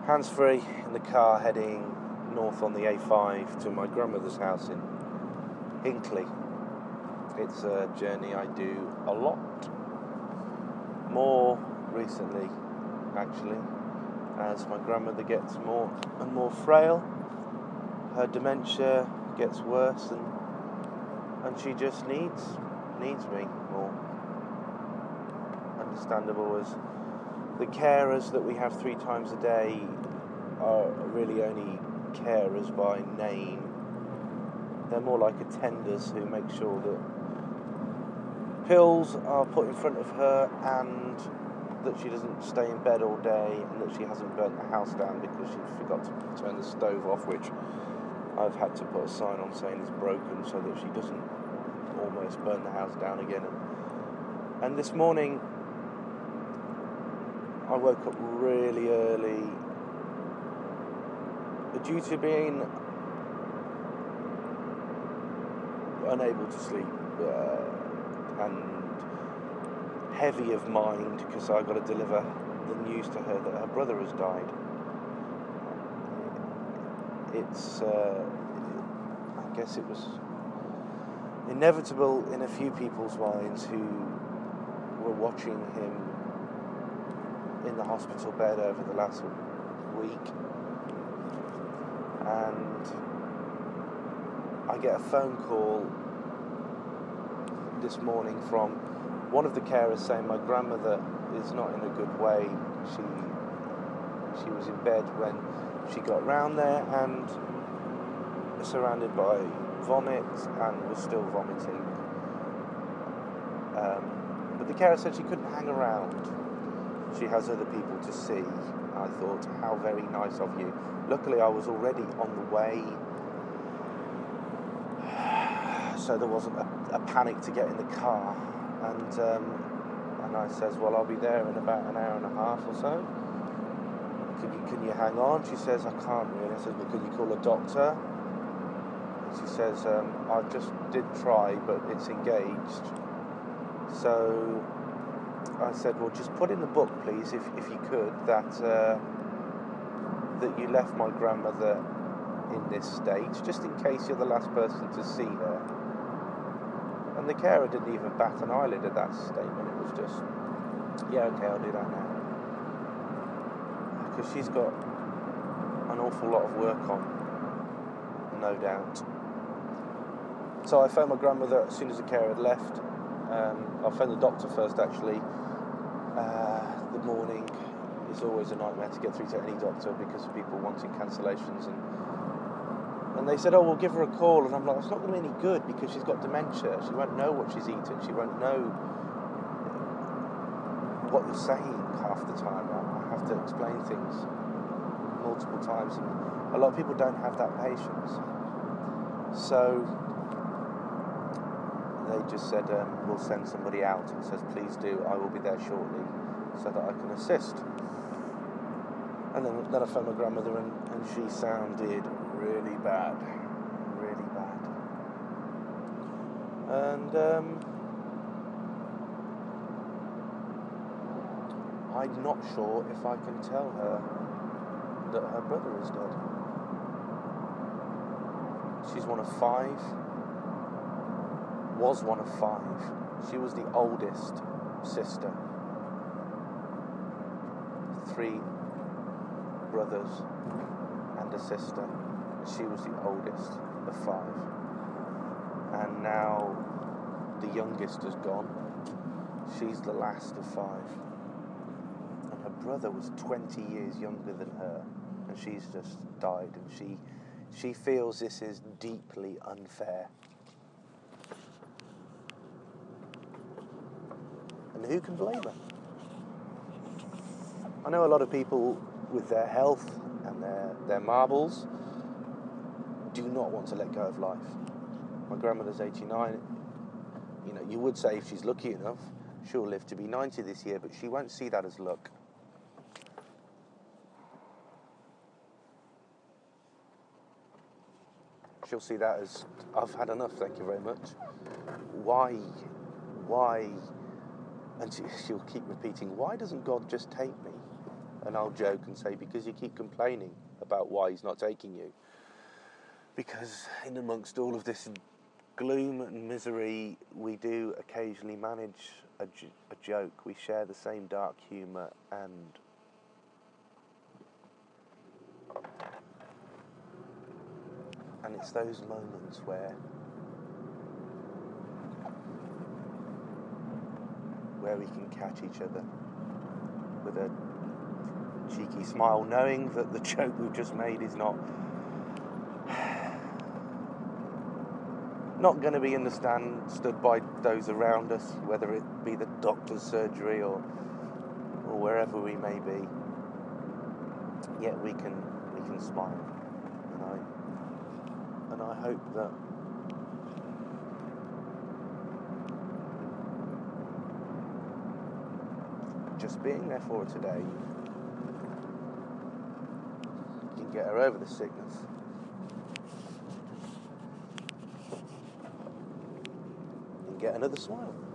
hands-free in the car heading north on the A5 to my grandmother's house in Hinckley. It's a journey I do a lot. More recently, actually, as my grandmother gets more and more frail. Her dementia gets worse and she just needs me more. Understandable as the carers that we have 3 times a day are really only carers by name. They're more like attenders who make sure that pills are put in front of her and that she doesn't stay in bed all day and that she hasn't burnt the house down because she forgot to turn the stove off, which I've had to put a sign on saying it's broken so that she doesn't almost burn the house down again. And this morning I woke up really early due to being unable to sleep and heavy of mind because I got to deliver the news to her that her brother has died. It's I guess it was inevitable in a few people's minds who were watching him in the hospital bed over the last week. And I get a phone call this morning from one of the carers saying my grandmother is not in a good way. She was in bed when she got round there and surrounded by vomit and was still vomiting. But the carer said she couldn't hang around. She has other people to see. I thought, how very nice of you. Luckily, I was already on the way, so there wasn't a panic to get in the car. And I says, well, I'll be there in about an hour and a half or so. Can you hang on? She says, I can't really. I said, well, can you call a doctor? And she says, I just did try, but it's engaged. So I said, well, just put in the book, please, if you could, that you left my grandmother in this state, just in case you're the last person to see her. And the carer didn't even bat an eyelid at that statement. It was just, yeah, okay, I'll do that now. Because she's got an awful lot of work on, no doubt. So I phoned my grandmother as soon as the carer had left. I phoned the doctor first, actually. The morning is always a nightmare to get through to any doctor because of people wanting cancellations. And they said, oh, we'll give her a call. And I'm like, it's not going to be any good because she's got dementia. She won't know what she's eaten. She won't know what you're saying half the time. I have to explain things multiple times. And a lot of people don't have that patience. So they just said, we'll send somebody out. And says, please do. I will be there shortly so that I can assist. And then I phoned my grandmother and she sounded really bad. Really bad. And I'm not sure if I can tell her that her brother is dead. She's one of 5. Was one of 5. She was the oldest sister. 3 brothers and a sister. She was the oldest of 5. And now the youngest has gone. She's the last of 5. And her brother was 20 years younger than her. And she's just died. And she feels this is deeply unfair. And who can blame her? I know a lot of people with their health and their marbles do not want to let go of life. My grandmother's 89. You know, you would say if she's lucky enough, she'll live to be 90 this year, but she won't see that as luck. She'll see that as, I've had enough, thank you very much. Why? And she'll keep repeating, why doesn't God just take me? And I'll joke and say, because you keep complaining about why he's not taking you. Because in amongst all of this gloom and misery, we do occasionally manage a joke. We share the same dark humour, and it's those moments where we can catch each other with a cheeky smile, knowing that the joke we've just made is not going to be understood by those around us, whether it be the doctor's surgery or wherever we may be. Yet we can smile, and I hope that just being there for her today can get her over the sickness. And get another smile.